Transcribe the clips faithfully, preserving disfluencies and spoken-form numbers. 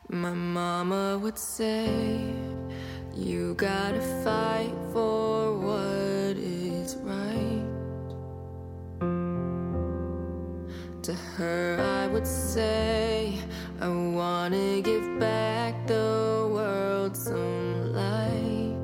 My mama would say, you gotta fight for what is right. To her I would say, I wanna give back the world some light.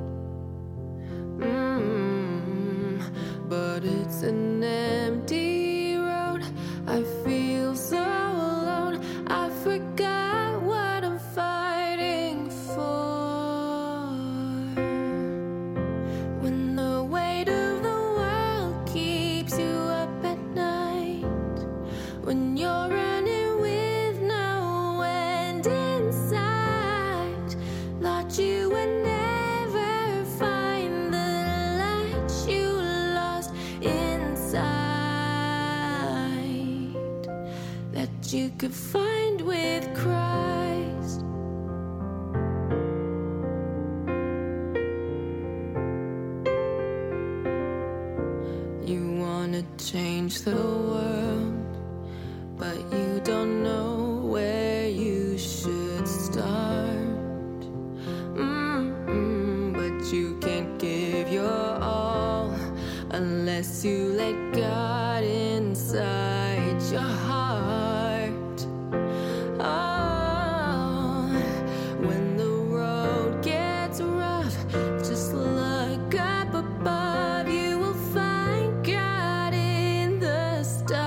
Mm, but it's an empty road, I feel so alone, I forgot what I'm fighting for. When the weight of the world keeps you up at night, when you're running with no end in sight, thought you would never find the light you lost inside, that you could find with Christ. You wanna change the world, but you don't know where you should start. Mm-mm, but you can't give your all unless you let God inside your heart. Oh, when the road gets rough, just look up above. You will find God in the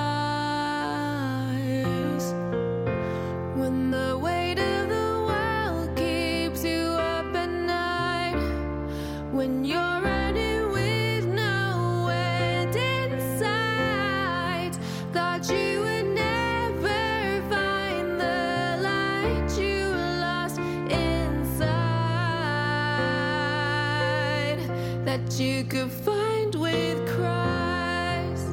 stars. When the weight of the world keeps you up at night, when you're running with no end in sight, thought you would never find the light you lost inside, that you could find with Christ.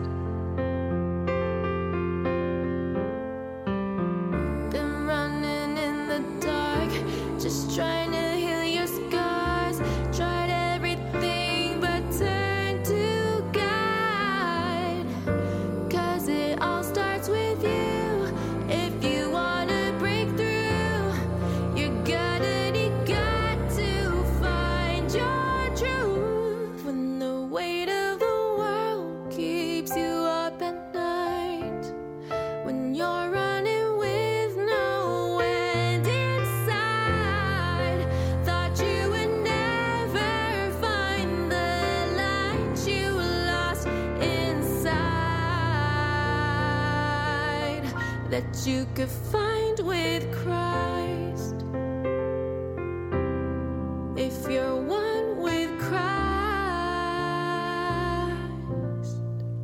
Been running in the dark, just trying to heal your scars. Tried everything but turned to God, 'cause it all starts with you. If you wanna break through, you're gonna need God to find your truth. When the weight of the world keeps you up at night, when you're running with no end inside, thought you would never find the light you lost inside, that you could find with Christ. If you're one with Christ.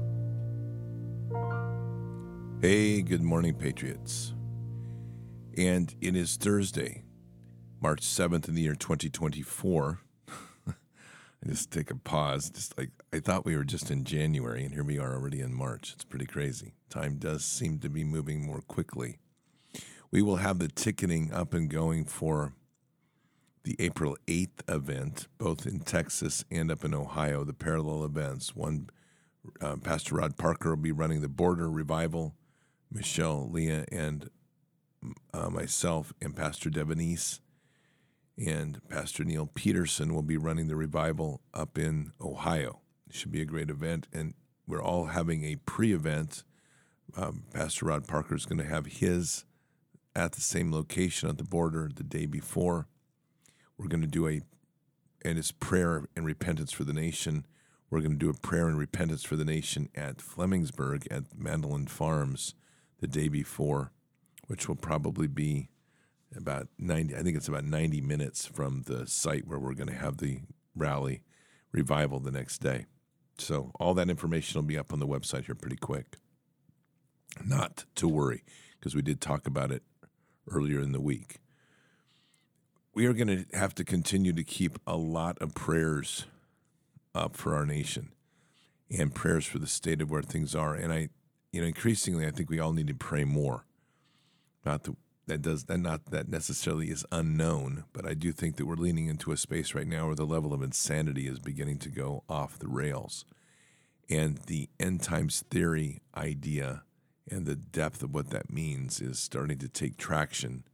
Hey, good morning, Patriots. And it is Thursday, March seventh in the year twenty twenty-four. I just take a pause. Just like I thought we were just in January, and here we are already in March. It's pretty crazy. Time does seem to be moving more quickly. We will have the ticketing up and going for the April eighth event, both in Texas and up in Ohio, the parallel events. One, uh, Pastor Rod Parker will be running the Border Revival. Michelle, Leah, and uh, myself, and Pastor Devonese and Pastor Neil Peterson will be running the revival up in Ohio. It should be a great event, and we're all having a pre-event. Um, Pastor Rod Parker is going to have his at the same location at the border the day before. We're going to do a, and it's prayer and repentance for the nation. We're going to do a prayer and repentance for the nation at Flemingsburg at Mandolin Farms the day before, which will probably be about ninety, I think it's about ninety minutes from the site where we're going to have the rally revival the next day. So all that information will be up on the website here pretty quick. Not to worry, because we did talk about it earlier in the week. We are going to have to continue to keep a lot of prayers up for our nation and prayers for the state of where things are. And I, you know, increasingly, I think we all need to pray more. Not that that does that not that necessarily is unknown, but I do think that we're leaning into a space right now where the level of insanity is beginning to go off the rails, and the end times theory idea and the depth of what that means is starting to take traction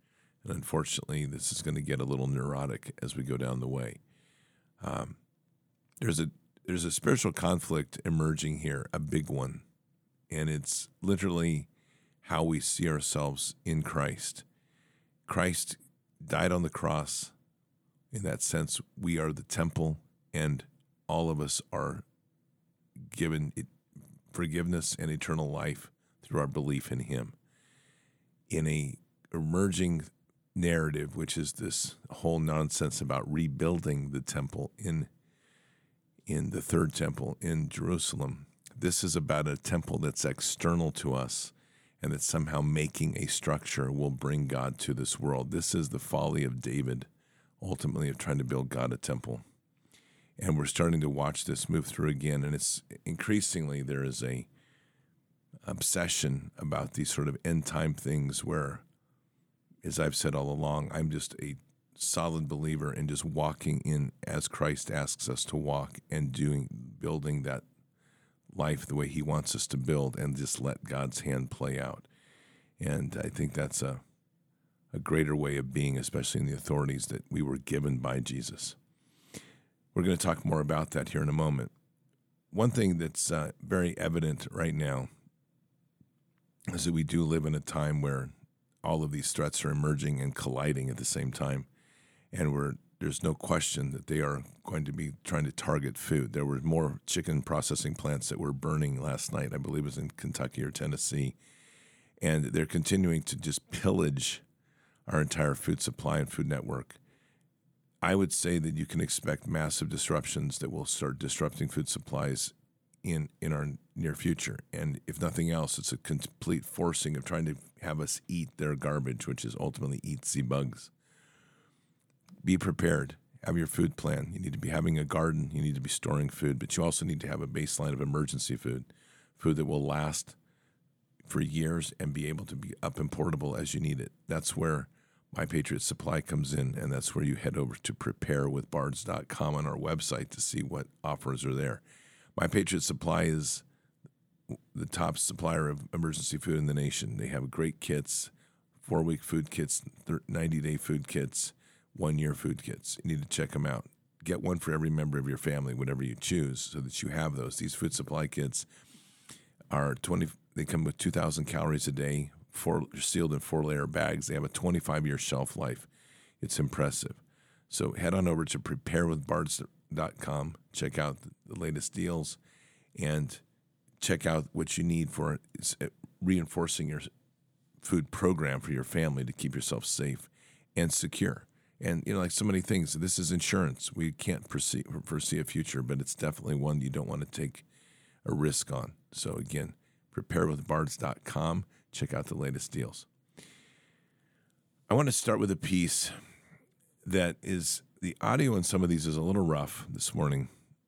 And unfortunately, this is going to get a little neurotic as we go down the way. Um, there's a there's a spiritual conflict emerging here, a big one, and it's literally how we see ourselves in Christ. Christ died on the cross. In that sense, we are the temple, and all of us are given forgiveness and eternal life through our belief in him. In a emerging narrative, which is this whole nonsense about rebuilding the temple in in the third temple in Jerusalem, this is about a temple that's external to us and that somehow making a structure will bring God to this world. This is the folly of David, ultimately, of trying to build God a temple. And we're starting to watch this move through again, and it's increasingly there is a obsession about these sort of end-time things where, as I've said all along, I'm just a solid believer in just walking in as Christ asks us to walk and doing, building that life the way he wants us to build, and just let God's hand play out. And I think that's a, a greater way of being, especially in the authorities that we were given by Jesus. We're going to talk more about that here in a moment. One thing that's uh, very evident right now is that we do live in a time where all of these threats are emerging and colliding at the same time, and we're, there's no question that they are going to be trying to target food. There were more chicken processing plants that were burning last night, I believe it was in Kentucky or Tennessee, and they're continuing to just pillage our entire food supply and food network. I would say that you can expect massive disruptions that will start disrupting food supplies in, in our near future. And if nothing else, it's a complete forcing of trying to have us eat their garbage, which is ultimately eat sea bugs. Be prepared. Have your food plan. You need to be having a garden. You need to be storing food, but you also need to have a baseline of emergency food, food that will last for years and be able to be up and portable as you need it. That's where My Patriot Supply comes in, and that's where you head over to prepare with bards dot com on our website to see what offers are there. My Patriot Supply is the top supplier of emergency food in the nation. They have great kits, four-week food kits, ninety-day food kits, one-year food kits. You need to check them out. Get one for every member of your family, whatever you choose, so that you have those. These food supply kits are twenty. They come with two thousand calories a day, four, sealed in four-layer bags. They have a twenty-five-year shelf life. It's impressive. So head on over to prepare with bards dot com. Check out the latest deals and check out what you need for reinforcing your food program for your family to keep yourself safe and secure. And, you know, like so many things, this is insurance. We can't foresee, foresee a future, but it's definitely one you don't want to take a risk on. So, again, prepare with bards dot com. Check out the latest deals. I want to start with a piece that is, the audio in some of these is a little rough this morning,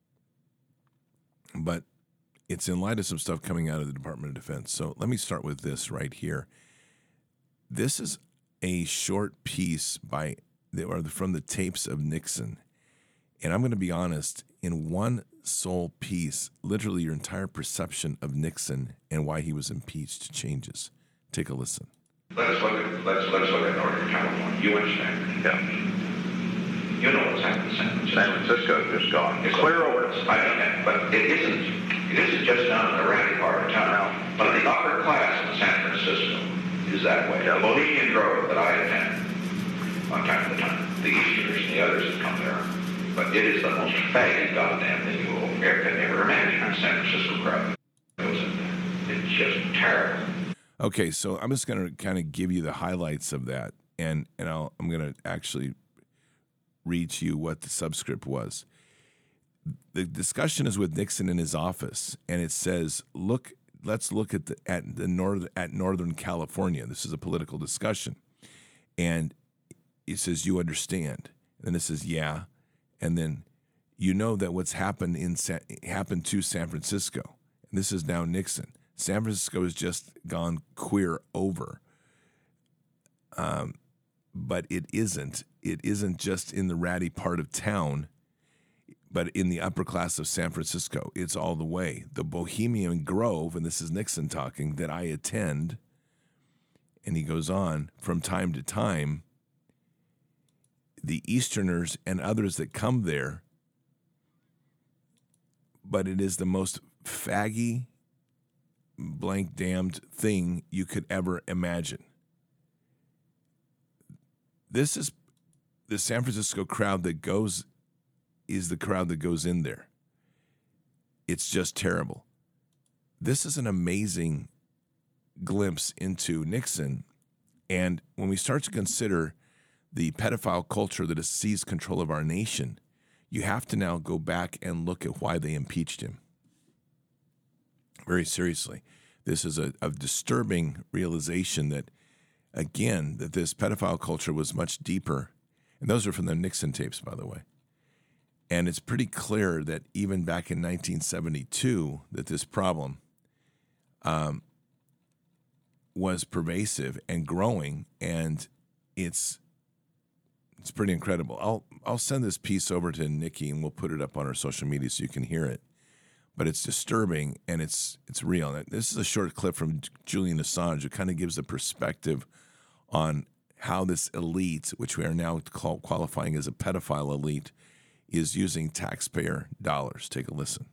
but it's in light of some stuff coming out of the Department of Defense. So let me start with this right here. This is a short piece by or from the tapes of Nixon. And I'm going to be honest, in one sole piece, literally your entire perception of Nixon and why he was impeached changes. Take a listen. Let us look at let's let's look at Northern California. You understand? Yeah. You know what's happened in San Francisco. San Francisco is just gone. It's Clear a, over. I understand, but it isn't. It isn't just down in the ratty part of town. No. But the upper class in San Francisco is that way. Yeah. The Bohemian Grove that I attend on time to time, the Easterners and the others that come there. But it is the most faggy goddamn thing you will ever, can ever imagine in San Francisco crowd. It was a, it's just terrible. Okay, so I'm just going to kind of give you the highlights of that, and and I'll, I'm going to actually read to you what the subscript was. The discussion is with Nixon in his office, and it says, "Look, let's look at the at the north at Northern California." This is a political discussion, and it says, "You understand," and then it says, "Yeah," and then you know that what's happened in San, happened to San Francisco, and this is now Nixon. San Francisco has just gone queer over, um, but it isn't. It isn't just in the ratty part of town, but in the upper class of San Francisco. It's all the way. The Bohemian Grove, and this is Nixon talking, that I attend, and he goes on, from time to time, the Easterners and others that come there, but it is the most faggy, blank damned thing you could ever imagine. This is the San Francisco crowd that goes, is the crowd that goes in there. It's just terrible. This is an amazing glimpse into Nixon. And when we start to consider the pedophile culture that has seized control of our nation, you have to now go back and look at why they impeached him. Very seriously. This is a, a disturbing realization that, again, that this pedophile culture was much deeper. And those are from the Nixon tapes, by the way. And it's pretty clear that even back in nineteen seventy-two, that this problem um, was pervasive and growing, and it's it's pretty incredible. I'll I'll send this piece over to Nikki, and we'll put it up on our social media so you can hear it. But it's disturbing, and it's it's real. This is a short clip from Julian Assange, who kind of gives a perspective on how this elite, which we are now call, qualifying as a pedophile elite, is using taxpayer dollars. Take a listen.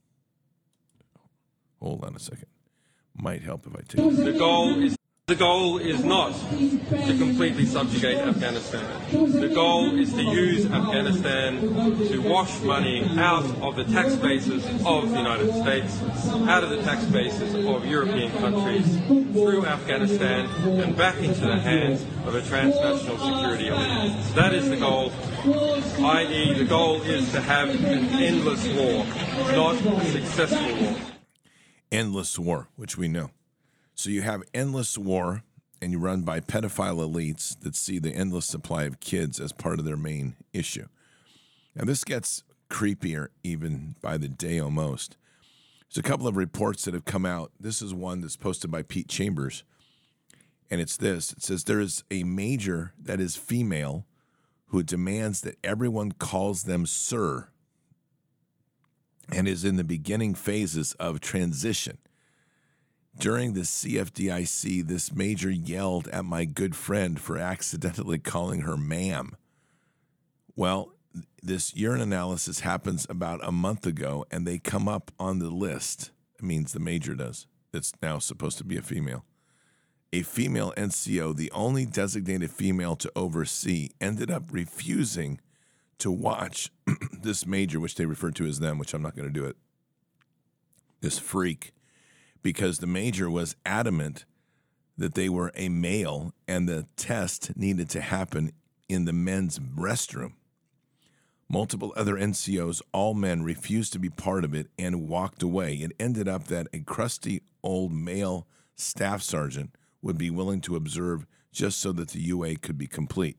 Hold on a second. Might help if I take the goal is the goal is not to completely subjugate Afghanistan. The goal is to use Afghanistan to wash money out of the tax bases of the United States, out of the tax bases of European countries, through Afghanistan and back into the hands of a transnational security elite. That is the goal, that is the goal is to have an endless war, not a successful war. Endless war, which we know. So you have endless war, and you run by pedophile elites that see the endless supply of kids as part of their main issue. Now, this gets creepier even by the day almost. There's a couple of reports that have come out. This is one that's posted by Pete Chambers, and it's this. It says there is a major that is female who demands that everyone calls them sir and is in the beginning phases of transition. During the C F D I C, this major yelled at my good friend for accidentally calling her ma'am. Well, this urine analysis happens about a month ago, and they come up on the list. It means the major does. It's now supposed to be a female. A female N C O, the only designated female to oversee, ended up refusing to watch this major, which they refer to as them, which I'm not going to do it, this freak, because the major was adamant that they were a male and the test needed to happen in the men's restroom. Multiple other N C Os, all men, refused to be part of it and walked away. It ended up that a crusty old male staff sergeant would be willing to observe just so that the U A could be complete.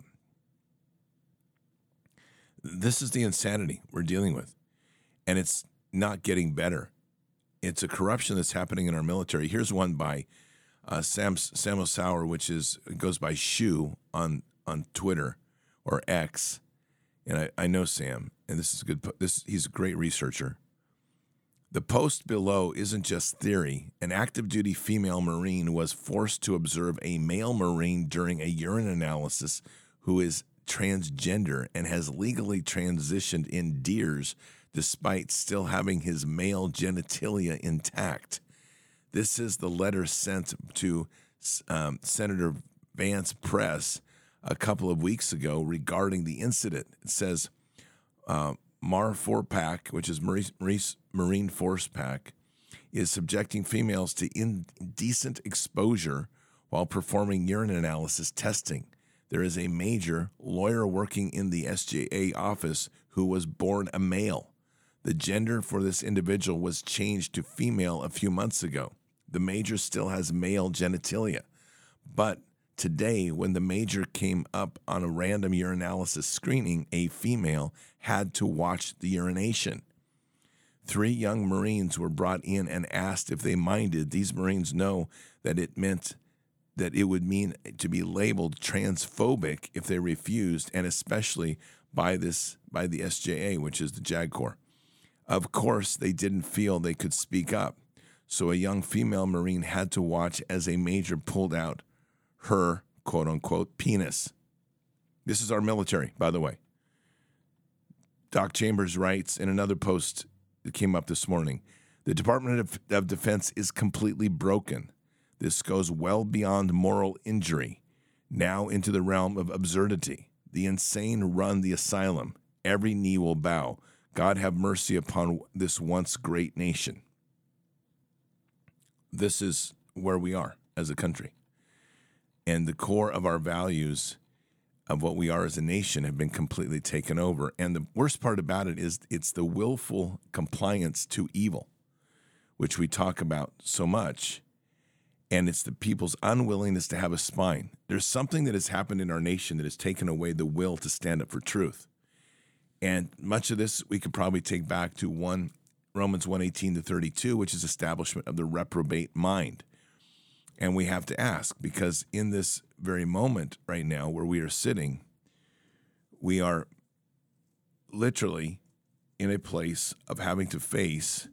This is the insanity we're dealing with, and it's not getting better. It's a corruption that's happening in our military. Here's one by uh, Sam Samuel Sauer, which is goes by Shu on on Twitter or X, and I, I know Sam, and this is a good. This he's a great researcher. The post below isn't just theory. An active duty female Marine was forced to observe a male Marine during a urine analysis who is transgender and has legally transitioned in D E E R S despite still having his male genitalia intact. This is the letter sent to um, Senator Vance Press a couple of weeks ago regarding the incident. It says, uh, Mar four pack, which is Marine Force Pack, is subjecting females to indecent exposure while performing urine analysis testing. There is a major lawyer working in the S J A office who was born a male. The gender for this individual was changed to female a few months ago. The major still has male genitalia. But today, when the major came up on a random urinalysis screening, a female had to watch the urination. Three young Marines were brought in and asked if they minded. These Marines know that it meant that it would mean to be labeled transphobic if they refused, and especially by this by the S J A, which is the JAG Corps. Of course, they didn't feel they could speak up, so a young female Marine had to watch as a major pulled out her, quote-unquote, penis. This is our military, by the way. Doc Chambers writes in another post that came up this morning, the Department of, of Defense is completely broken. This goes well beyond moral injury, now into the realm of absurdity. The insane run the asylum. Every knee will bow. God have mercy upon this once great nation. This is where we are as a country. And the core of our values of what we are as a nation have been completely taken over. And the worst part about it is it's the willful compliance to evil, which we talk about so much. And it's the people's unwillingness to have a spine. There's something that has happened in our nation that has taken away the will to stand up for truth. And much of this we could probably take back to one Romans one eighteen to thirty-two, which is establishment of the reprobate mind. And we have to ask, because in this very moment right now where we are sitting, we are literally in a place of having to face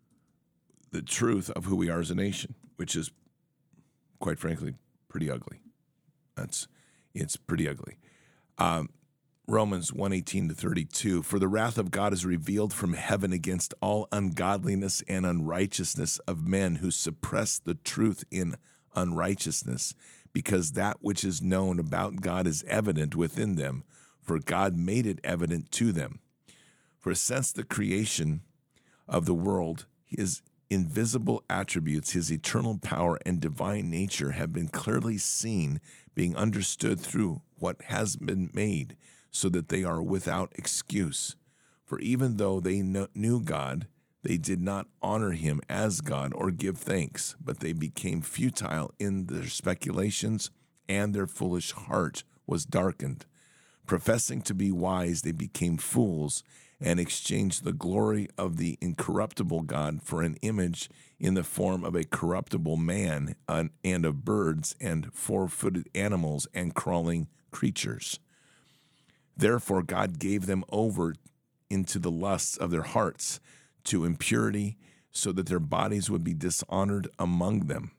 the truth of who we are as a nation, which is, quite frankly, pretty ugly. That's it's pretty ugly. Um, Romans one eighteen to thirty-two, for the wrath of God is revealed from heaven against all ungodliness and unrighteousness of men who suppress the truth in unrighteousness, because that which is known about God is evident within them, for God made it evident to them. For since the creation of the world, his invisible attributes, his eternal power and divine nature have been clearly seen, being understood through what has been made, so that they are without excuse. For even though they knew God, they did not honor him as God or give thanks, but they became futile in their speculations, and their foolish heart was darkened. Professing to be wise, they became fools, and exchanged the glory of the incorruptible God for an image in the form of a corruptible man, and of birds, and four-footed animals, and crawling creatures. Therefore God gave them over into the lusts of their hearts, to impurity, so that their bodies would be dishonored among them.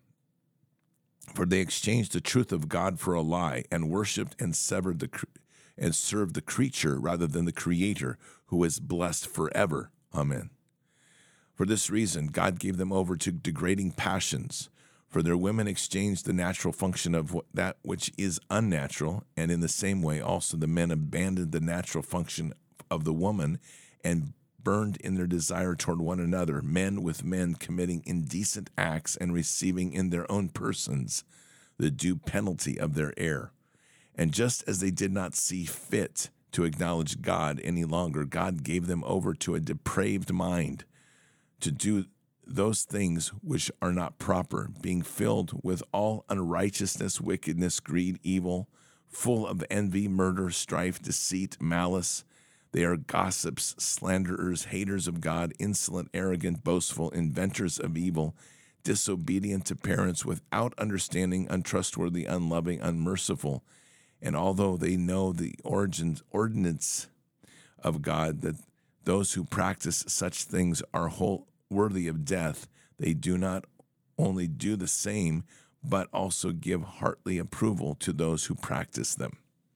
For they exchanged the truth of God for a lie, and worshipped and severed the and served the creature rather than the Creator, who is blessed forever. Amen. For this reason, God gave them over to degrading passions. For their women exchanged the natural function of that which is unnatural, and in the same way also the men abandoned the natural function of the woman, and burned in their desire toward one another, men with men committing indecent acts and receiving in their own persons the due penalty of their error. And just as they did not see fit to acknowledge God any longer, God gave them over to a depraved mind to do those things which are not proper, being filled with all unrighteousness, wickedness, greed, evil, full of envy, murder, strife, deceit, malice. They are gossips, slanderers, haters of God, insolent, arrogant, boastful, inventors of evil, disobedient to parents, without understanding, untrustworthy, unloving, unmerciful. And although they know the origins, ordinance of God, that those who practice such things are whole, worthy of death, they do not only do the same, but also give heartily approval to those who practice them,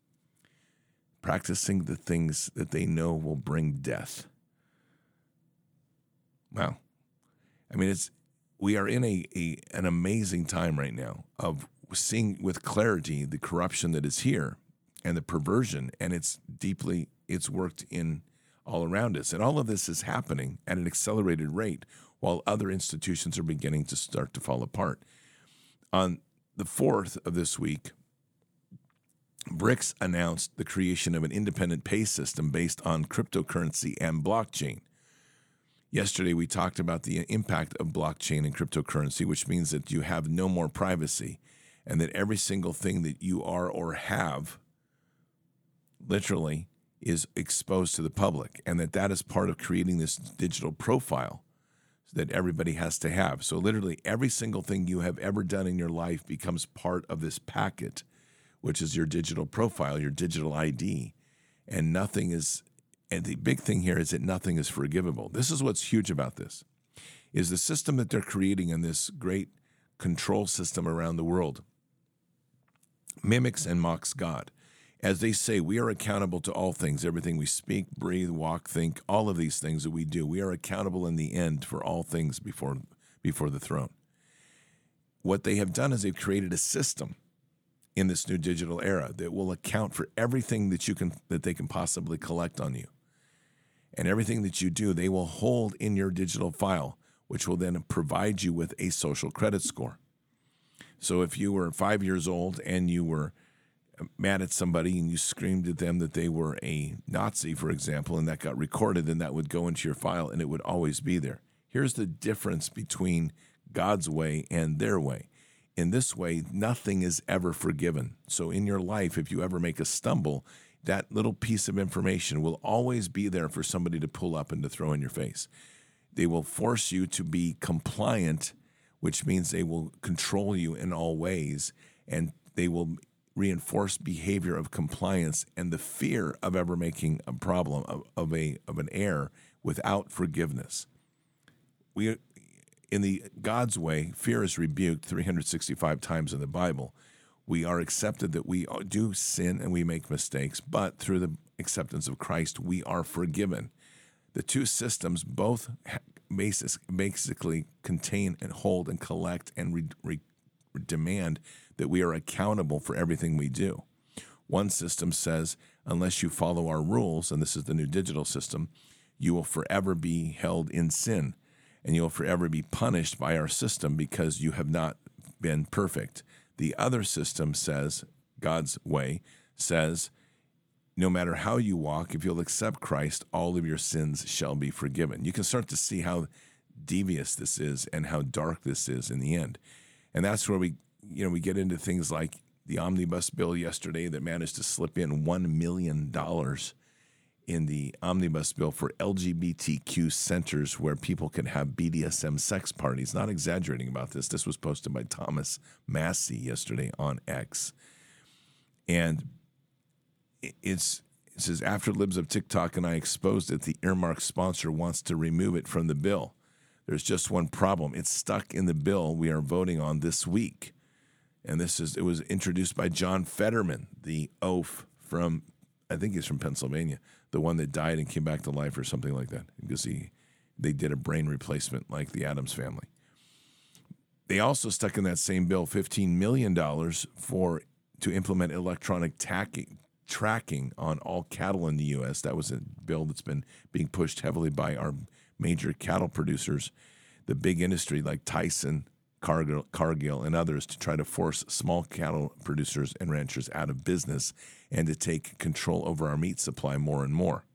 practicing the things that they know will bring death. Wow. I mean, it's we are in a, a an amazing time right now of seeing with clarity the corruption that is here and the perversion, and it's deeply, it's worked in all around us. And all of this is happening at an accelerated rate while other institutions are beginning to start to fall apart. On the fourth of this week, BRICS announced the creation of an independent pay system based on cryptocurrency and blockchain. Yesterday, we talked about the impact of blockchain and cryptocurrency, which means that you have no more privacy and that every single thing that you are or have literally is exposed to the public, and that that is part of creating this digital profile that everybody has to have. So literally every single thing you have ever done in your life becomes part of this packet, which is your digital profile, your digital I D, and nothing is, and the big thing here is that nothing is forgivable. This is what's huge about this, is the system that they're creating in this great control system around the world mimics and mocks God. As they say, we are accountable to all things, everything we speak, breathe, walk, think, all of these things that we do. We are accountable in the end for all things before, before the throne. What they have done is they've created a system in this new digital era that will account for everything that you can that they can possibly collect on you. And everything that you do, they will hold in your digital file, which will then provide you with a social credit score. So if you were five years old and you were mad at somebody and you screamed at them that they were a Nazi, for example, and that got recorded, then that would go into your file and it would always be there. Here's the difference between God's way and their way. In this way, nothing is ever forgiven. So in your life, if you ever make a stumble, that little piece of information will always be there for somebody to pull up and to throw in your face. They will force you to be compliant, which means they will control you in all ways, and they will reinforce behavior of compliance and the fear of ever making a problem of, of a of an error without forgiveness. We, in the God's way, fear is rebuked three hundred sixty-five times in the Bible. We are accepted that we do sin and we make mistakes, but through the acceptance of Christ, we are forgiven. The two systems both basically contain and hold and collect and re- re- demand that we are accountable for everything we do. One system says, unless you follow our rules, and this is the new digital system, you will forever be held in sin, and you'll forever be punished by our system because you have not been perfect. The other system says, God's way, says, no matter how you walk, if you'll accept Christ, all of your sins shall be forgiven. You can start to see how devious this is and how dark this is in the end. And that's where we, you know, we get into things like the omnibus bill yesterday that managed to slip in one million dollars in the omnibus bill for L G B T Q centers where people can have B D S M sex parties. Not exaggerating about this. This was posted by Thomas Massey yesterday on X. And it's, it says, after Libs of TikTok and I exposed it, the earmark sponsor wants to remove it from the bill. There's just one problem. It's stuck in the bill we are voting on this week. And this is, it was introduced by John Fetterman, the oaf from, I think he's from Pennsylvania, the one that died and came back to life or something like that, because he, they did a brain replacement like the Addams Family. They also stuck in that same bill fifteen million dollars for to implement electronic tacking, tracking on all cattle in the U S. That was a bill that's been being pushed heavily by our major cattle producers, the big industry like Tyson, Cargill, Cargill, and others, to try to force small cattle producers and ranchers out of business and to take control over our meat supply more and more.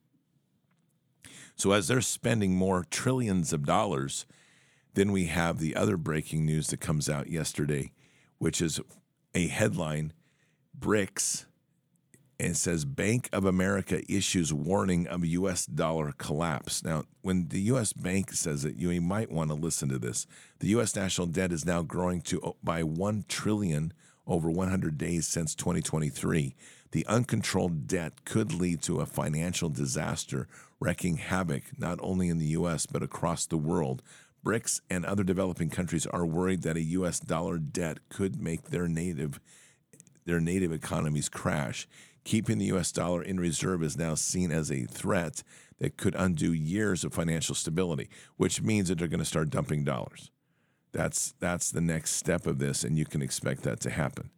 So as they're spending more trillions of dollars, then we have the other breaking news that comes out yesterday, which is a headline, BRICS, and it says Bank of America issues warning of U S dollar collapse. Now, when the U S Bank says it, you might want to listen to this. The U S national debt is now growing to by one trillion dollars over one hundred days since twenty twenty-three. The uncontrolled debt could lead to a financial disaster, wreaking havoc not only in the U S but across the world. BRICS and other developing countries are worried that a U S dollar debt could make their native their native economies crash. Keeping the U S dollar in reserve is now seen as a threat that could undo years of financial stability, which means that they're going to start dumping dollars. That's that's the next step of this, and you can expect that to happen.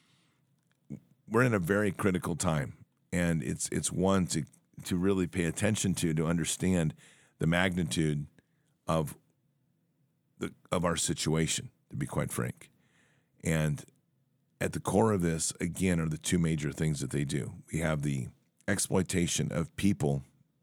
We're in a very critical time, and it's it's one to to really pay attention to, to understand the magnitude of the of our situation, to be quite frank. And at the core of this, again, are the two major things that they do. We have the exploitation of people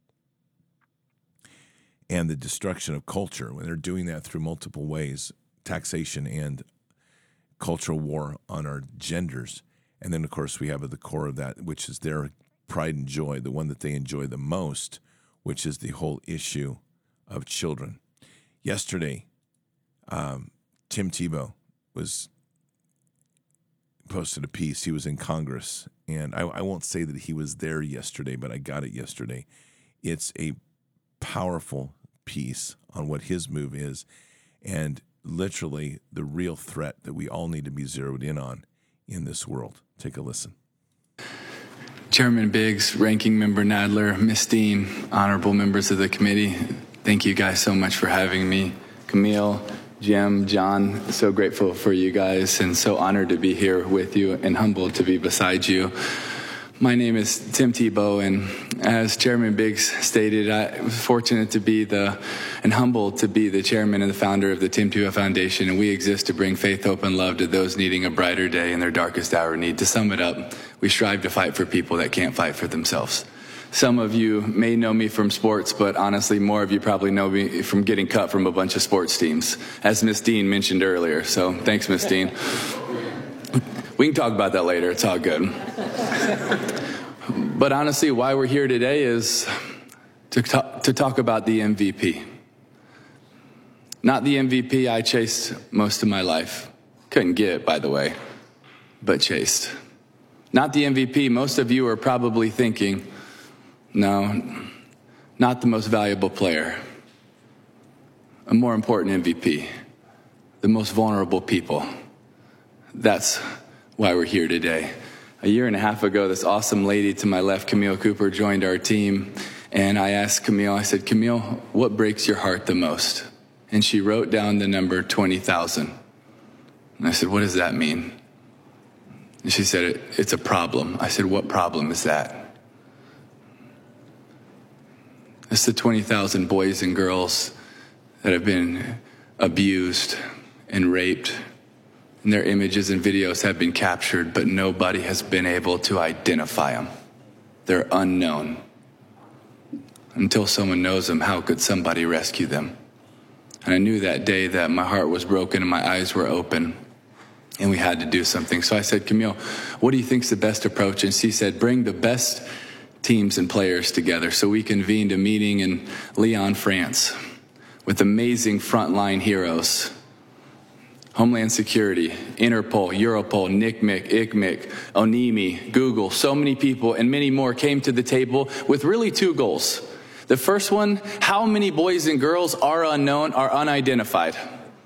and the destruction of culture. When they're doing that through multiple ways, taxation and cultural war on our genders. And then, of course, we have at the core of that, which is their pride and joy, the one that they enjoy the most, which is the whole issue of children. Yesterday, um, Tim Tebow was posted a piece. He was in Congress, and I, I won't say that he was there yesterday, but I got it yesterday. It's a powerful piece on what his move is, and literally the real threat that we all need to be zeroed in on in this world. Take a listen. Chairman Biggs, Ranking Member Nadler, Miz Dean, honorable members of the committee, thank you guys so much for having me. Camille, Jim, John, so grateful for you guys and so honored to be here with you and humbled to be beside you. My name is Tim Tebow, and as Chairman Biggs stated, I was fortunate to be the, and humbled to be the chairman and the founder of the Tim Tebow Foundation, and we exist to bring faith, hope, and love to those needing a brighter day in their darkest hour of need. To sum it up, we strive to fight for people that can't fight for themselves. Some of you may know me from sports, but honestly, more of you probably know me from getting cut from a bunch of sports teams, as Miz Dean mentioned earlier, so thanks, Miz Dean. We can talk about that later, it's all good. But honestly, why we're here today is to talk, to talk about the M V P. Not the M V P I chased most of my life. Couldn't get, by the way, but chased. Not the M V P most of you are probably thinking, no, not the most valuable player. A more important M V P, the most vulnerable people. That's why we're here today. A year and a half ago, this awesome lady to my left, Camille Cooper, joined our team. And I asked Camille, I said, Camille, what breaks your heart the most? And she wrote down the number twenty thousand. And I said, what does that mean? And she said, it's a problem. I said, what problem is that? It's the twenty thousand boys and girls that have been abused and raped. And their images and videos have been captured, but nobody has been able to identify them. They're unknown. Until someone knows them, how could somebody rescue them? And I knew that day that my heart was broken and my eyes were open, and we had to do something. So I said, Camille, what do you think is the best approach? And she said, bring the best teams and players together. So we convened a meeting in Lyon, France, with amazing frontline heroes. Homeland Security, Interpol, Europol, N C M E C, I C M E C, O N I M I, Google, so many people and many more came to the table with really two goals. The first one, how many boys and girls are unknown, are unidentified?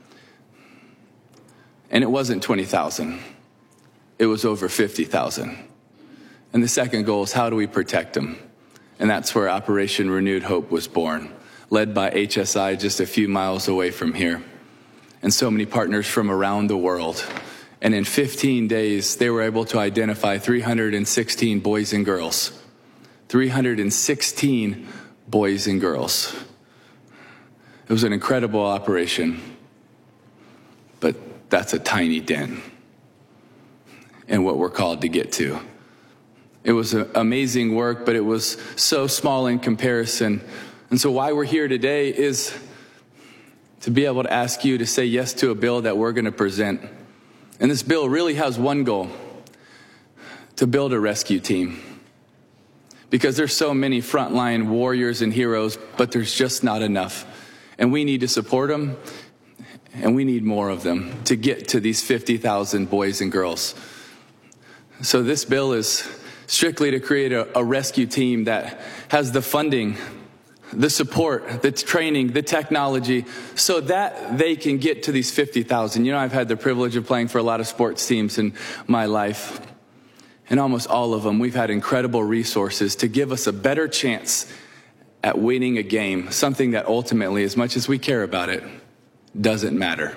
And it wasn't twenty thousand. It was over fifty thousand. And the second goal is how do we protect them? And that's where Operation Renewed Hope was born, led by H S I just a few miles away from here. And so many partners from around the world. And in fifteen days, they were able to identify three hundred sixteen boys and girls. three hundred sixteen boys and girls. It was an incredible operation, but that's a tiny dent in what we're called to get to. It was amazing work, but it was so small in comparison. And so why we're here today is to be able to ask you to say yes to a bill that we're going to present. And this bill really has one goal, to build a rescue team. Because there's so many frontline warriors and heroes, but there's just not enough. And we need to support them, and we need more of them to get to these fifty thousand boys and girls. So this bill is strictly to create a, a rescue team that has the funding, the support, the training, the technology, so that they can get to these fifty thousand. You know, I've had the privilege of playing for a lot of sports teams in my life. And almost all of them, we've had incredible resources to give us a better chance at winning a game, something that ultimately, as much as we care about it, doesn't matter.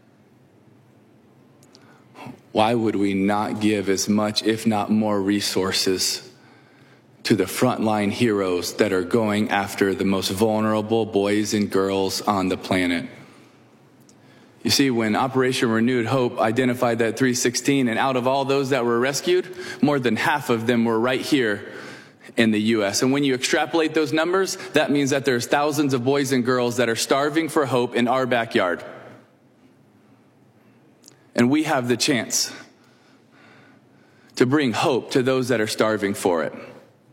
Why would we not give as much, if not more, resources to the frontline heroes that are going after the most vulnerable boys and girls on the planet? You see, when Operation Renewed Hope identified that three sixteen, and out of all those that were rescued, more than half of them were right here in the U S. And when you extrapolate those numbers, that means that there's thousands of boys and girls that are starving for hope in our backyard. And we have the chance to bring hope to those that are starving for it,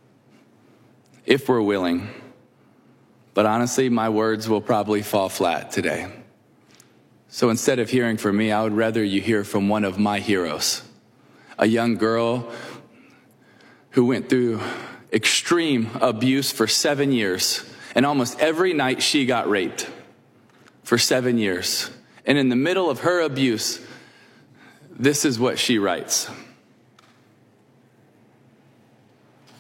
if we're willing. But honestly, my words will probably fall flat today. So instead of hearing from me, I would rather you hear from one of my heroes, a young girl who went through extreme abuse for seven years. And almost every night she got raped for seven years. And in the middle of her abuse, this is what she writes.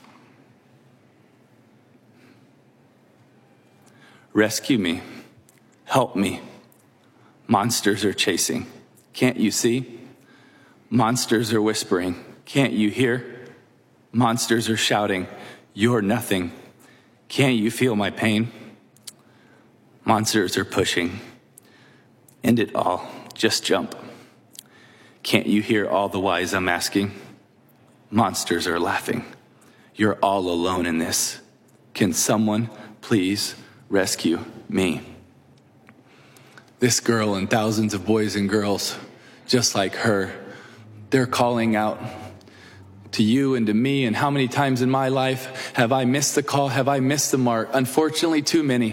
Rescue me. Help me. Monsters are chasing. Can't you see? Monsters are whispering. Can't you hear? Monsters are shouting. You're nothing. Can't you feel my pain? Monsters are pushing. End it all. Just jump. Can't you hear all the whys I'm asking? Monsters are laughing. You're all alone in this. Can someone please rescue me? This girl and thousands of boys and girls just like her, they're calling out to you and to me. And how many times in my life have I missed the call? Have I missed the mark? Unfortunately, too many.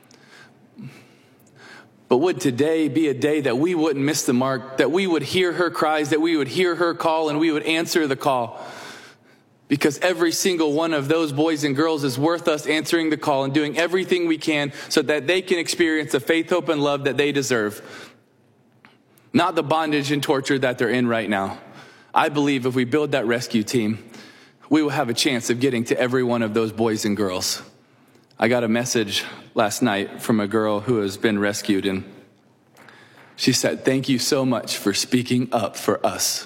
But would today be a day that we wouldn't miss the mark, that we would hear her cries, that we would hear her call, and we would answer the call? Because every single one of those boys and girls is worth us answering the call and doing everything we can so that they can experience the faith, hope, and love that they deserve. Not the bondage and torture that they're in right now. I believe if we build that rescue team, we will have a chance of getting to every one of those boys and girls. I got a message last night from a girl who has been rescued, and she said, "Thank you so much for speaking up for us."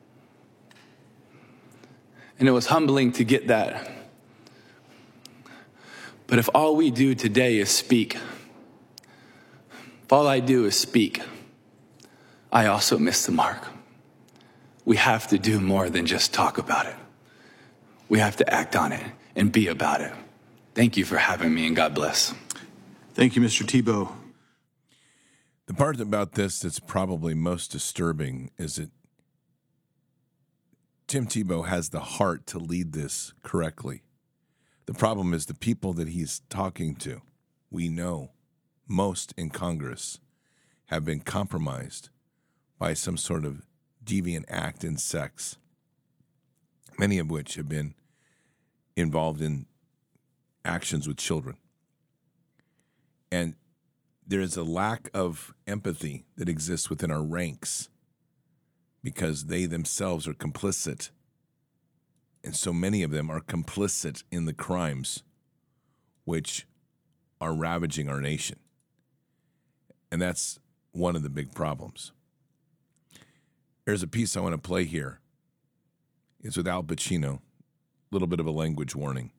And it was humbling to get that. But if all we do today is speak, if all I do is speak, I also miss the mark. We have to do more than just talk about it. We have to act on it and be about it. Thank you for having me, and God bless. Thank you, Mister Tebow. The part about this that's probably most disturbing is that Tim Tebow has the heart to lead this correctly. The problem is the people that he's talking to, we know most in Congress have been compromised by some sort of deviant act in sex, many of which have been involved in actions with children. And there is a lack of empathy that exists within our ranks because they themselves are complicit. And so many of them are complicit in the crimes which are ravaging our nation. And that's one of the big problems. There's a piece I want to play here. It's with Al Pacino. A little bit of a language warning.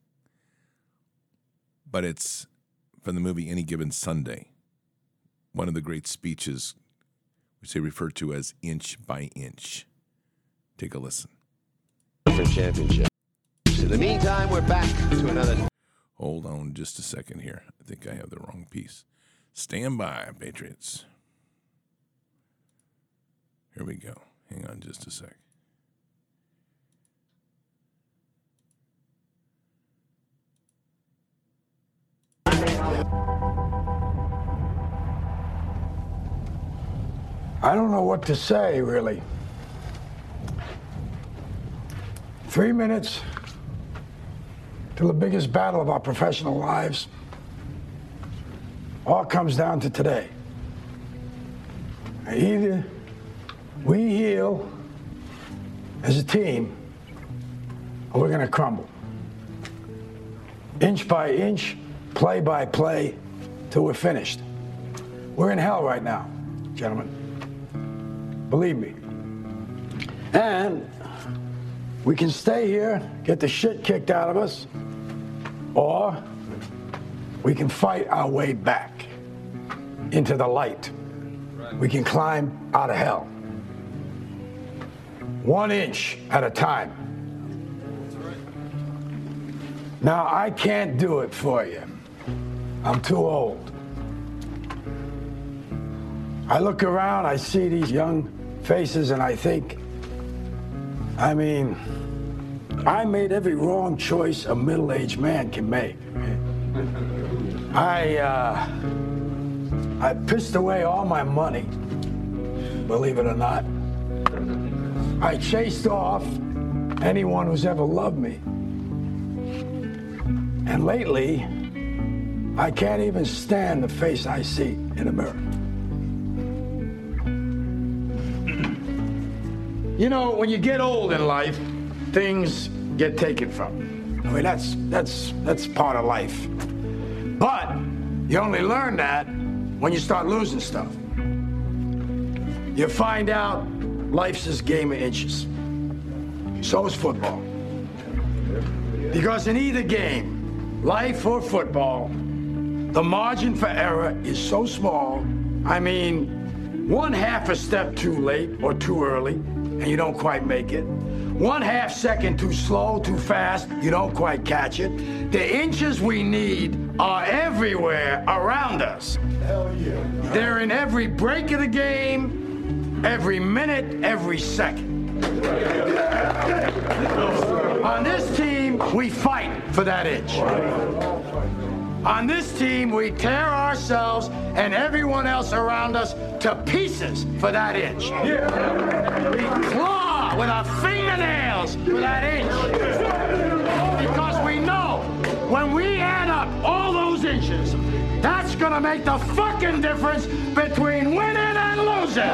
But it's from the movie Any Given Sunday. One of the great speeches, which they refer to as inch by inch. Take a listen. For championship. In the meantime, we're back to another. Hold on just a second here. I think I have the wrong piece. Stand by, Patriots. Here we go. Hang on just a sec. I don't know what to say, really. Three minutes till the biggest battle of our professional lives. All comes down to today. Either we heal as a team, or we're going to crumble. Inch by inch, play by play, till we're finished. We're in hell right now, gentlemen. Believe me. And we can stay here, get the shit kicked out of us, or we can fight our way back into the light. We can climb out of hell. One inch at a time. Now, I can't do it for you. I'm too old. I look around, I see these young faces, and I think, I mean, I made every wrong choice a middle-aged man can make. I, uh, I pissed away all my money, believe it or not. I chased off anyone who's ever loved me. And lately, I can't even stand the face I see in a mirror. You know, when you get old in life, things get taken from you. I mean, that's that's that's part of life. But You only learn that when you start losing stuff. You find out life's this game of inches. So is football. Because in either game, life or football, the margin for error is so small. I mean, one half a step too late or too early, and you don't quite make it. One half second too slow, too fast, you don't quite catch it. The inches we need are everywhere around us. Hell yeah. They're in every break of the game, every minute, every second. On this team, we fight for that inch. On this team, we tear ourselves and everyone else around us to pieces for that inch. We claw with our fingernails for that inch. Because we know when we add up all those inches, that's gonna make the fucking difference between winning and losing.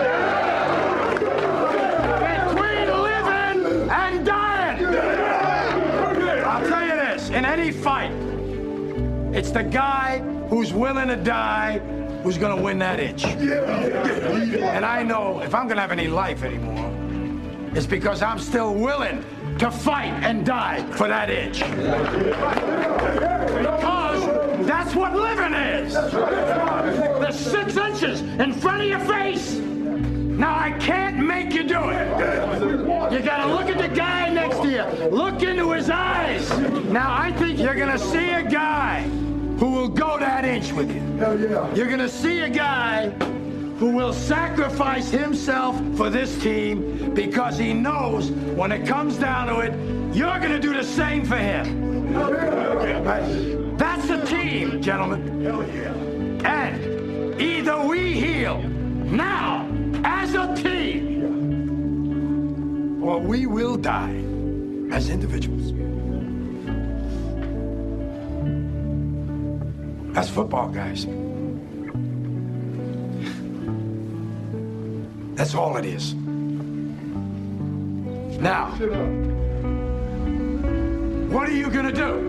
Between living and dying. I'll tell you this, in any fight, it's the guy who's willing to die who's gonna win that inch. And I know if I'm gonna have any life anymore, it's because I'm still willing to fight and die for that inch. Because that's what living is. The six inches in front of your face. Now, I can't make you do it. You gotta look at the guy next to you. Look into his eyes. Now, I think you're gonna see a guy who will go that inch with you. You're gonna see a guy who will sacrifice himself for this team because he knows when it comes down to it, you're gonna do the same for him. That's the team, gentlemen. And either we heal now as a team, or we will die as individuals. That's football, guys. That's all it is. Now, what are you gonna do?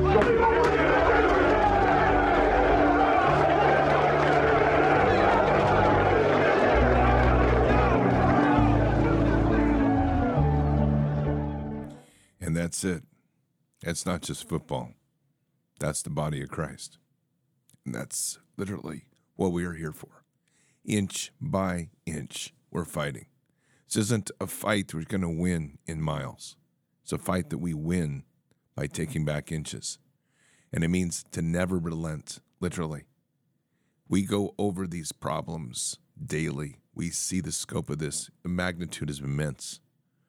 And that's it. It's not just football. That's the body of Christ. And that's literally what we are here for. Inch by inch, we're fighting. This isn't a fight we're going to win in miles. It's a fight that we win by taking back inches. And it means to never relent, literally. We go over these problems daily. We see the scope of this. The magnitude is immense.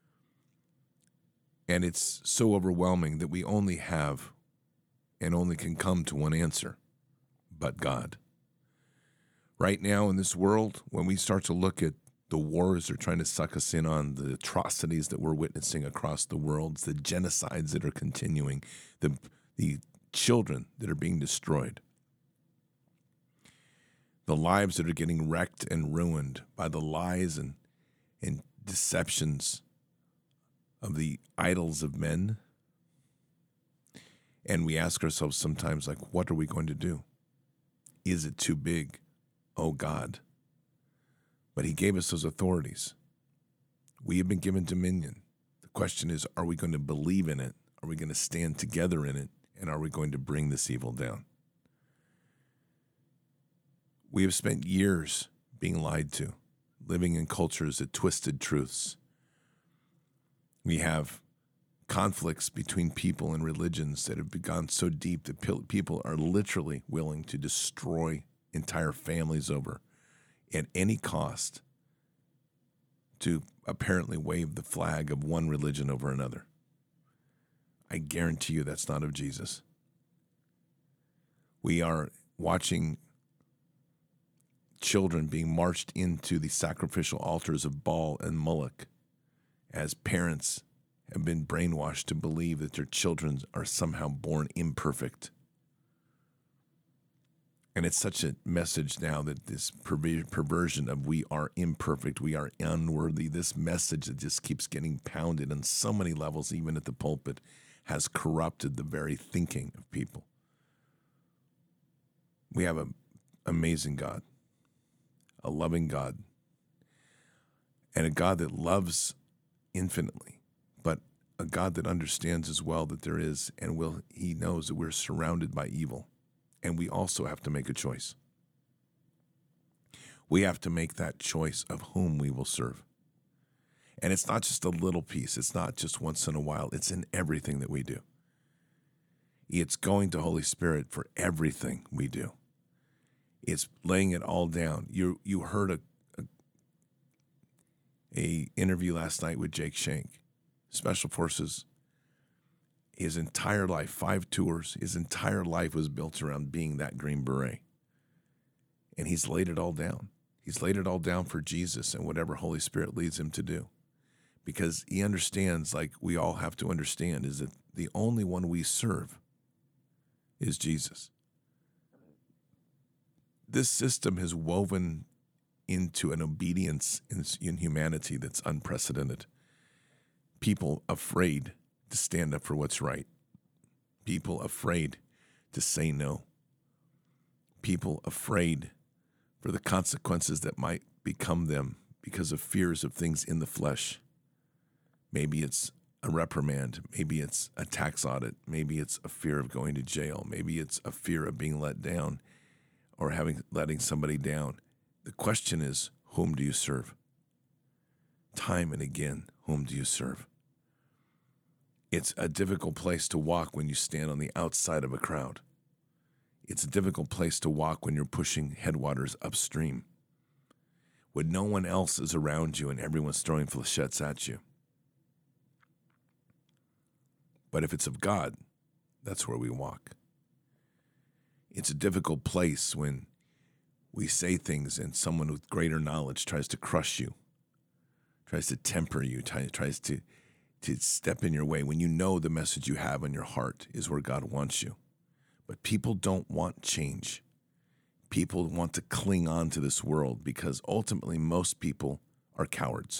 And it's so overwhelming that we only have and only can come to one answer, but God. Right now in this world, when we start to look at the wars they're trying to suck us in on, the atrocities that we're witnessing across the world, the genocides that are continuing, the, the children that are being destroyed, the lives that are getting wrecked and ruined by the lies and, and deceptions of the idols of men. And we ask ourselves sometimes, like, what are we going to do? Is it too big? Oh, God. But he gave us those authorities. We have been given dominion. The question is, are we going to believe in it? Are we going to stand together in it? And are we going to bring this evil down? We have spent years being lied to, living in cultures that twisted truths. We have conflicts between people and religions that have gone so deep that people are literally willing to destroy entire families over at any cost to apparently wave the flag of one religion over another. I guarantee you that's not of Jesus. We are watching children being marched into the sacrificial altars of Baal and Moloch as parents have been brainwashed to believe that their children are somehow born imperfect. And it's such a message now that this perversion of we are imperfect, we are unworthy, this message that just keeps getting pounded on so many levels, even at the pulpit, has corrupted the very thinking of people. We have an amazing God, a loving God, and a God that loves infinitely, but a God that understands as well that there is and will, he knows that we're surrounded by evil, and we also have to make a choice. We have to make that choice of whom we will serve. And it's not just a little piece. It's not just once in a while. It's in everything that we do. It's going to Holy Spirit for everything we do. It's laying it all down. You you heard a, a, a interview last night with Jake Shank, Special Forces. His entire life, five tours, his entire life was built around being that Green Beret. And he's laid it all down. He's laid it all down for Jesus and whatever Holy Spirit leads him to do. Because he understands, like we all have to understand, is that the only one we serve is Jesus. This system has woven into an obedience in, in humanity that's unprecedented. People afraid to stand up for what's right. People afraid to say no. People afraid for the consequences that might become them because of fears of things in the flesh. Maybe it's a reprimand. Maybe it's a tax audit. Maybe it's a fear of going to jail. Maybe it's a fear of being let down or having letting somebody down. The question is, whom do you serve? Time and again, whom do you serve? It's a difficult place to walk when you stand on the outside of a crowd. It's a difficult place to walk when you're pushing headwaters upstream, when no one else is around you and everyone's throwing flechettes at you. But if it's of God, that's where we walk. It's a difficult place when we say things and someone with greater knowledge tries to crush you, tries to temper you, tries to, to step in your way when you know the message you have in your heart is where God wants you. But people don't want change. People want to cling on to this world because ultimately most people are cowards.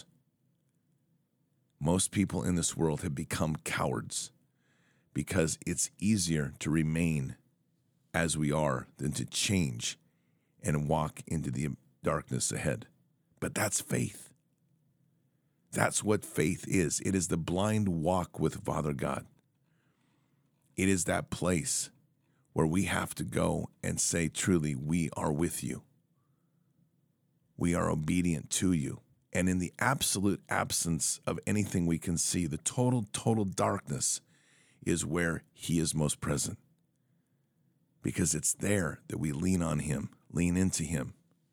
Most people in this world have become cowards because it's easier to remain as we are than to change and walk into the darkness ahead. But that's faith. That's what faith is. It is the blind walk with Father God. It is that place where we have to go and say, truly, we are with you. We are obedient to you. And in the absolute absence of anything we can see, the total, total darkness is where he is most present. Because it's there that we lean on him, lean into him,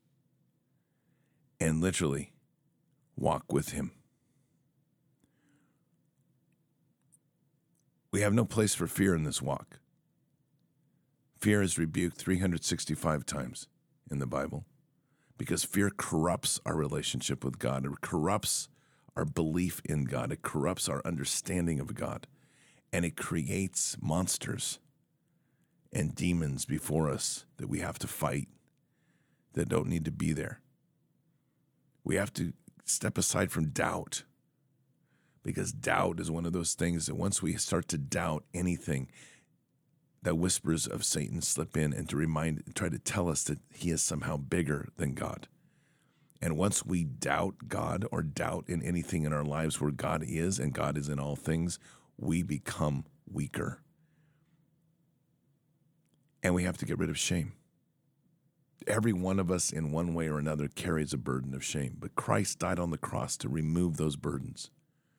and literally walk with him. We have no place for fear in this walk. Fear is rebuked three hundred sixty-five times in the Bible because fear corrupts our relationship with God. It corrupts our belief in God. It corrupts our understanding of God. And it creates monsters and demons before us that we have to fight that don't need to be there. We have to step aside from doubt because doubt is one of those things that once we start to doubt anything, that whispers of Satan slip in and to remind, try to tell us that he is somehow bigger than God. And once we doubt God or doubt in anything in our lives where God is and God is in all things, we become weaker. And we have to get rid of shame. Every one of us in one way or another carries a burden of shame, but Christ died on the cross to remove those burdens.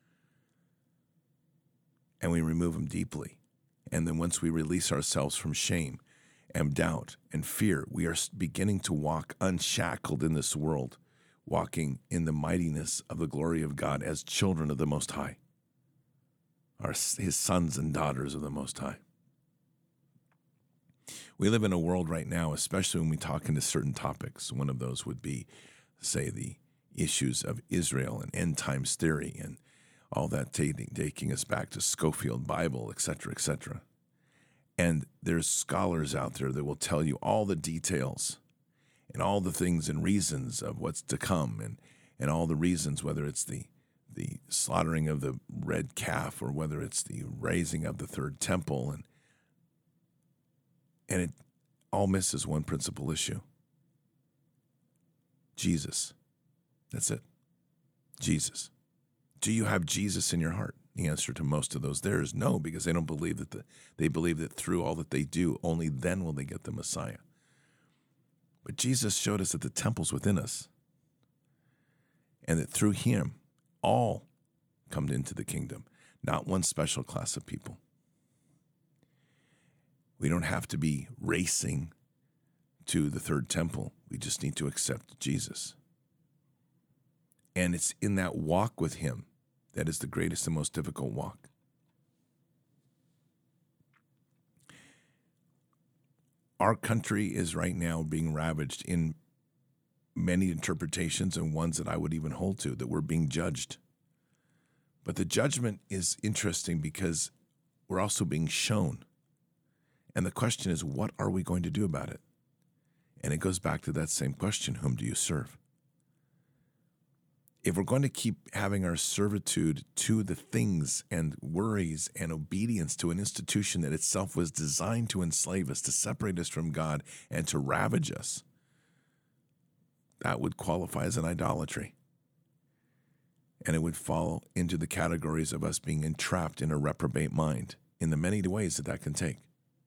And we remove them deeply. And then once we release ourselves from shame and doubt and fear, we are beginning to walk unshackled in this world, walking in the mightiness of the glory of God as children of the Most High, our, his sons and daughters of the Most High. We live in a world right now, especially when we talk into certain topics. One of those would be, say, the issues of Israel and end times theory and all that taking, taking us back to Scofield Bible, et cetera, et cetera. And there's scholars out there that will tell you all the details and all the things and reasons of what's to come and, and all the reasons, whether it's the, the slaughtering of the red calf or whether it's the raising of the third temple. And, and it, all misses one principal issue. Jesus. That's it. Jesus. Do you have Jesus in your heart? The answer to most of those there is no, because they don't believe that the, they believe that through all that they do, only then will they get the Messiah. But Jesus showed us that the temple's within us, and that through him, all come into the kingdom, not one special class of people. We don't have to be racing to the third temple. We just need to accept Jesus. And it's in that walk with him that is the greatest and most difficult walk. Our country is right now being ravaged in many interpretations, and ones that I would even hold to, that we're being judged. But the judgment is interesting because we're also being shown. And the question is, what are we going to do about it? And it goes back to that same question, whom do you serve? If we're going to keep having our servitude to the things and worries and obedience to an institution that itself was designed to enslave us, to separate us from God, and to ravage us, that would qualify as an idolatry. And it would fall into the categories of us being entrapped in a reprobate mind in the many ways that that can take.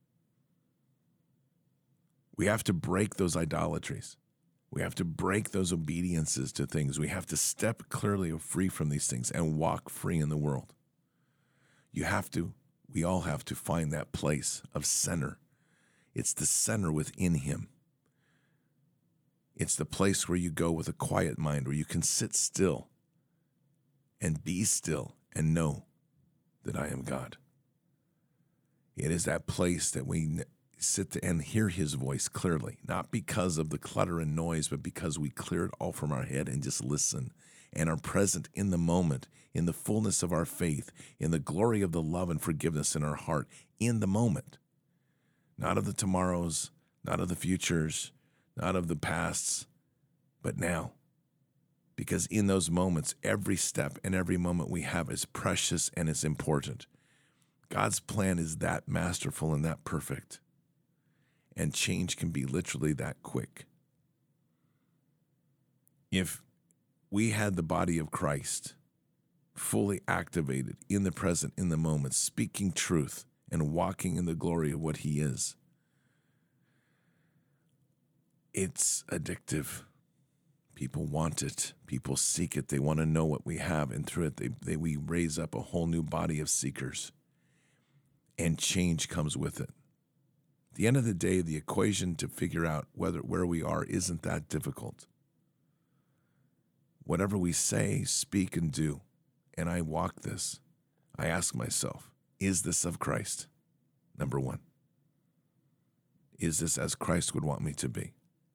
We have to break those idolatries. We have to break those obediences to things. We have to step clearly free from these things and walk free in the world. You have to, we all have to find that place of center. It's the center within him. It's the place where you go with a quiet mind, where you can sit still and be still and know that I am God. It is that place that we sit and hear his voice clearly, not because of the clutter and noise, but because we clear it all from our head and just listen and are present in the moment, in the fullness of our faith, in the glory of the love and forgiveness in our heart, in the moment, not of the tomorrows, not of the futures, not of the pasts, but now. Because in those moments, every step and every moment we have is precious and is important. God's plan is that masterful and that perfect. And change can be literally that quick. If we had the body of Christ fully activated in the present, in the moment, speaking truth and walking in the glory of what he is, it's addictive. People want it. People seek it. They want to know what we have. And through it, they, they, we raise up a whole new body of seekers. And change comes with it. At the end of the day, the equation to figure out whether where we are isn't that difficult. Whatever we say, speak, and do, and I walk this, I ask myself, is this of Christ? Number one. Is this as Christ would want me to be?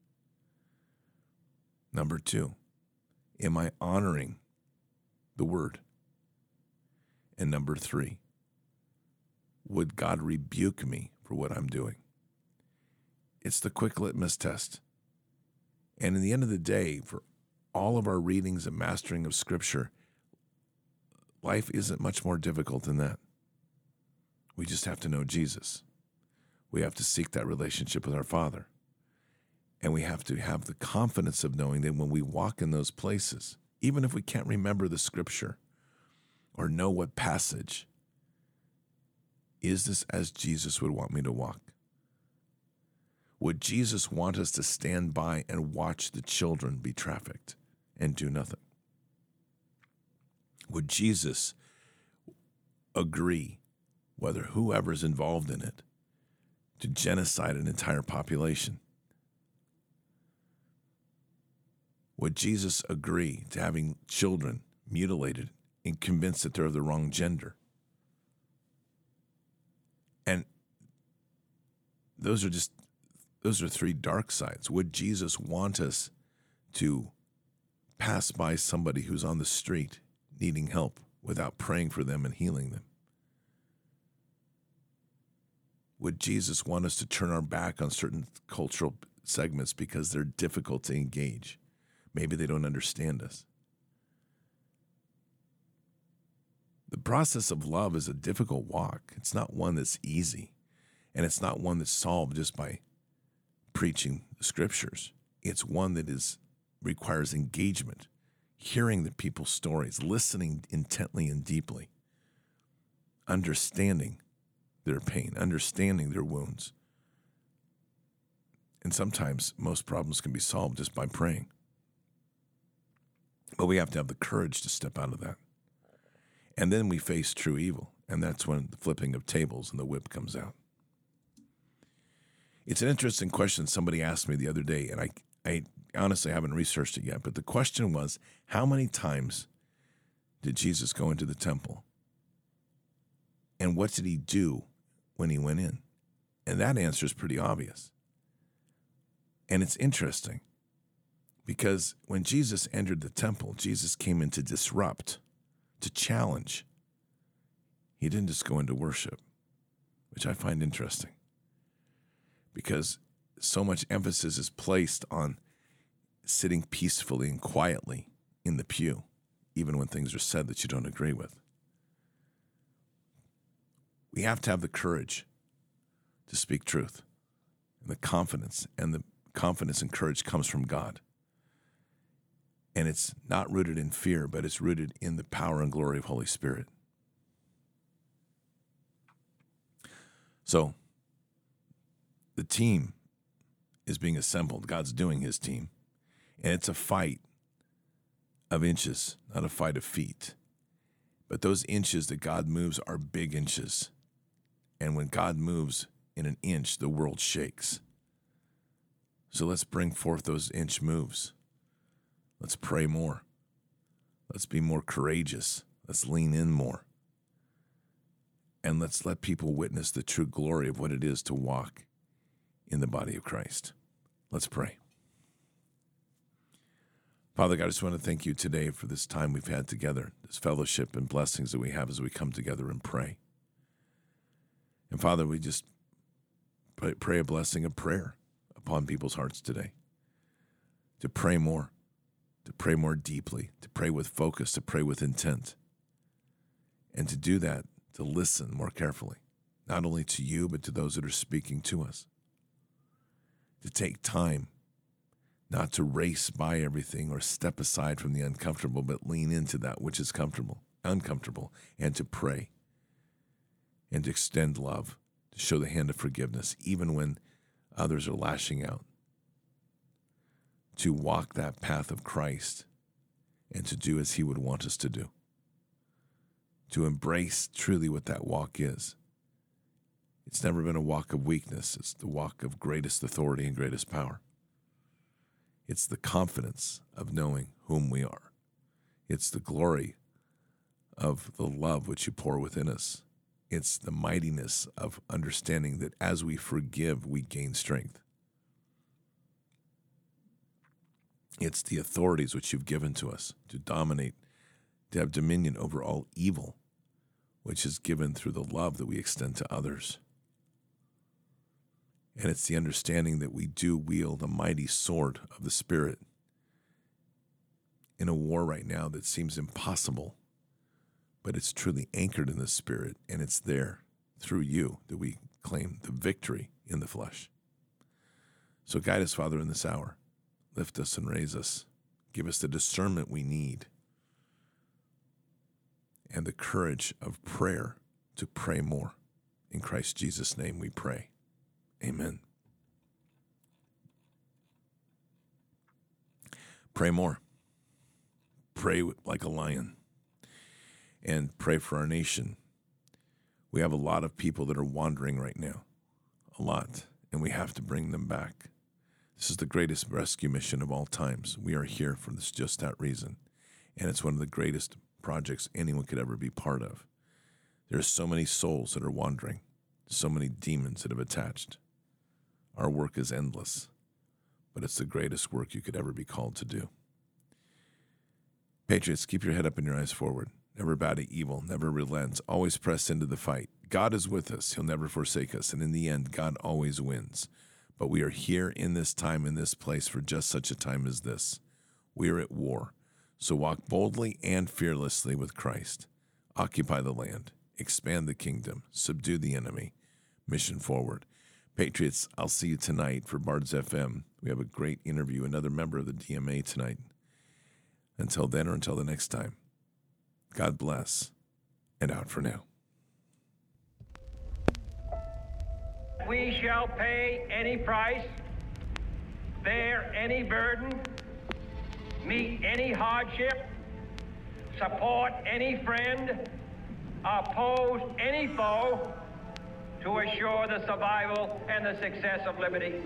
Number two, am I honoring the word? And number three, would God rebuke me for what I'm doing? It's the quick litmus test. And in the end of the day, for all of our readings and mastering of Scripture, life isn't much more difficult than that. We just have to know Jesus. We have to seek that relationship with our Father. And we have to have the confidence of knowing that when we walk in those places, even if we can't remember the Scripture or know what passage, is this as Jesus would want me to walk? Would Jesus want us to stand by and watch the children be trafficked and do nothing? Would Jesus agree, whether whoever's involved in it, to genocide an entire population? Would Jesus agree to having children mutilated and convinced that they're of the wrong gender? And those are just, those are three dark sides. Would Jesus want us to pass by somebody who's on the street needing help without praying for them and healing them? Would Jesus want us to turn our back on certain cultural segments because they're difficult to engage? Maybe they don't understand us. The process of love is a difficult walk. It's not one that's easy, and it's not one that's solved just by preaching the scriptures. It's one that is requires engagement, hearing the people's stories, listening intently and deeply, understanding their pain, understanding their wounds. And sometimes most problems can be solved just by praying. But we have to have the courage to step out of that. And then we face true evil, and that's when the flipping of tables and the whip comes out. It's an interesting question somebody asked me the other day, and I, I honestly haven't researched it yet, but the question was, how many times did Jesus go into the temple? And what did he do when he went in? And that answer is pretty obvious. And it's interesting because when Jesus entered the temple, Jesus came in to disrupt, to challenge. He didn't just go into worship, which I find interesting because so much emphasis is placed on sitting peacefully and quietly in the pew, even when things are said that you don't agree with. We have to have the courage to speak truth, and the confidence, and the confidence and courage comes from God. And it's not rooted in fear, but it's rooted in the power and glory of Holy Spirit. So, the team is being assembled. God's doing his team. And it's a fight of inches, not a fight of feet. But those inches that God moves are big inches. And when God moves in an inch, the world shakes. So let's bring forth those inch moves. Let's pray more. Let's be more courageous. Let's lean in more. And let's let people witness the true glory of what it is to walk in the body of Christ. Let's pray. Father God, I just want to thank you today for this time we've had together, this fellowship and blessings that we have as we come together and pray. And Father, we just pray, pray a blessing of prayer upon people's hearts today, to pray more, to pray more deeply, to pray with focus, to pray with intent, and to do that, to listen more carefully, not only to you, but to those that are speaking to us, to take time, not to race by everything or step aside from the uncomfortable, but lean into that which is comfortable, uncomfortable, and to pray, and to extend love, to show the hand of forgiveness, even when others are lashing out, to walk that path of Christ and to do as he would want us to do, to embrace truly what that walk is. It's never been a walk of weakness. It's the walk of greatest authority and greatest power. It's the confidence of knowing whom we are. It's the glory of the love which you pour within us. It's the mightiness of understanding that as we forgive, we gain strength. It's the authorities which you've given to us to dominate, to have dominion over all evil, which is given through the love that we extend to others. And it's the understanding that we do wield a mighty sword of the Spirit in a war right now that seems impossible, but it's truly anchored in the Spirit, and it's there through you that we claim the victory in the flesh. So guide us, Father, in this hour. Lift us and raise us. Give us the discernment we need and the courage of prayer to pray more. In Christ Jesus' name we pray. Amen. Pray more. Pray like a lion. And pray for our nation. We have a lot of people that are wandering right now. A lot. And we have to bring them back. This is the greatest rescue mission of all times. We are here for this, just that reason. And it's one of the greatest projects anyone could ever be part of. There are so many souls that are wandering. So many demons that have attached. Our work is endless. But it's the greatest work you could ever be called to do. Patriots, keep your head up and your eyes forward. Never bow to evil, never relent, always press into the fight. God is with us. He'll never forsake us. And in the end, God always wins. But we are here in this time, in this place, for just such a time as this. We are at war. So walk boldly and fearlessly with Christ. Occupy the land. Expand the kingdom. Subdue the enemy. Mission forward. Patriots, I'll see you tonight for Bards F M. We have a great interview, another member of the D M A tonight. Until then or until the next time, God bless, and out for now. We shall pay any price, bear any burden, meet any hardship, support any friend, oppose any foe, to assure the survival and the success of liberty.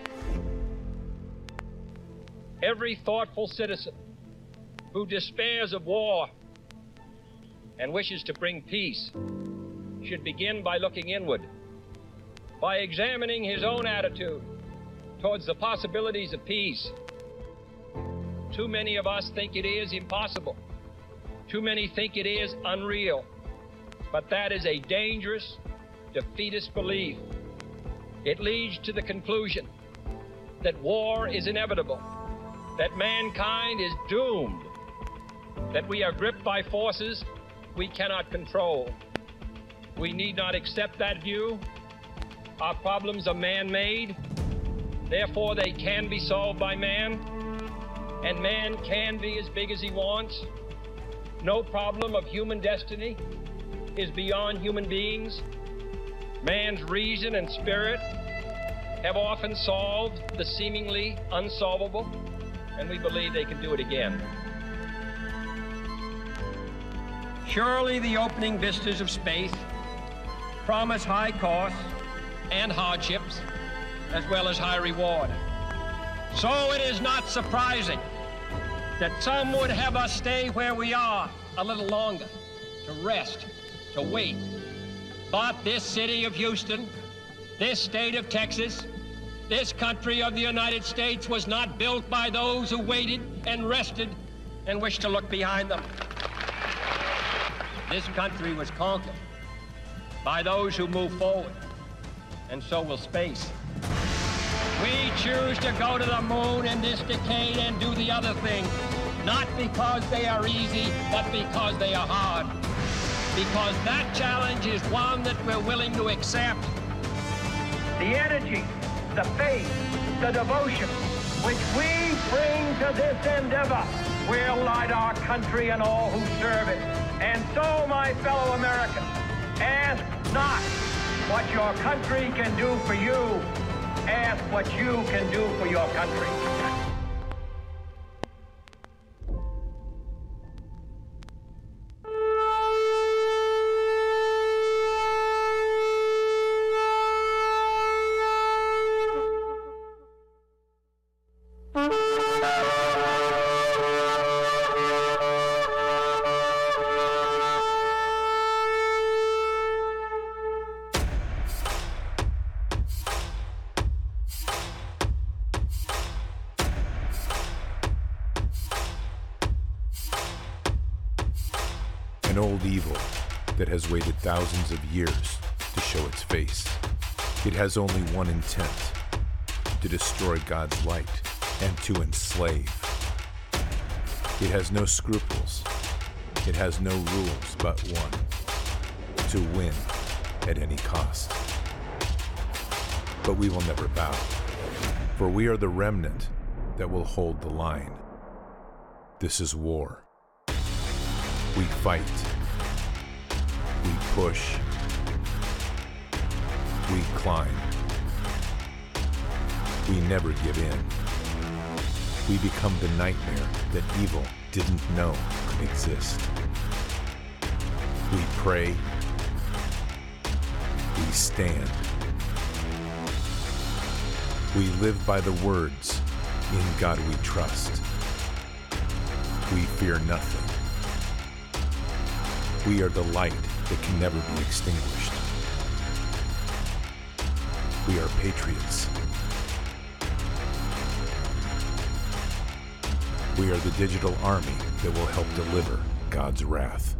Every thoughtful citizen who despairs of war and wishes to bring peace should begin by looking inward, by examining his own attitude towards the possibilities of peace. Too many of us think it is impossible. Too many think it is unreal. But that is a dangerous, defeatist belief. It leads to the conclusion that war is inevitable, that mankind is doomed, that we are gripped by forces we cannot control. We need not accept that view. Our problems are man-made, therefore they can be solved by man, and man can be as big as he wants. No problem of human destiny is beyond human beings. Man's reason and spirit have often solved the seemingly unsolvable, and we believe they can do it again. Surely the opening vistas of space promise high costs and hardships, as well as high reward. So it is not surprising that some would have us stay where we are a little longer, to rest, to wait. But this city of Houston, this state of Texas, this country of the United States was not built by those who waited and rested and wished to look behind them. This country was conquered by those who move forward, and so will space. We choose to go to the moon in this decade and do the other thing, not because they are easy, but because they are hard. Because that challenge is one that we're willing to accept. The energy, the faith, the devotion which we bring to this endeavor will light our country and all who serve it. And so, my fellow Americans, ask not what your country can do for you, ask what you can do for your country. An old evil that has waited thousands of years to show its face. It has only one intent: to destroy God's light and to enslave. It has no scruples. It has no rules but one: to win at any cost. But we will never bow, for we are the remnant that will hold the line. This is war. We fight. We push. We climb. We never give in. We become the nightmare that evil didn't know could exist. We pray. We stand. We live by the words, "In God we trust." We fear nothing. We are the light that can never be extinguished. We are patriots. We are the digital army that will help deliver God's wrath.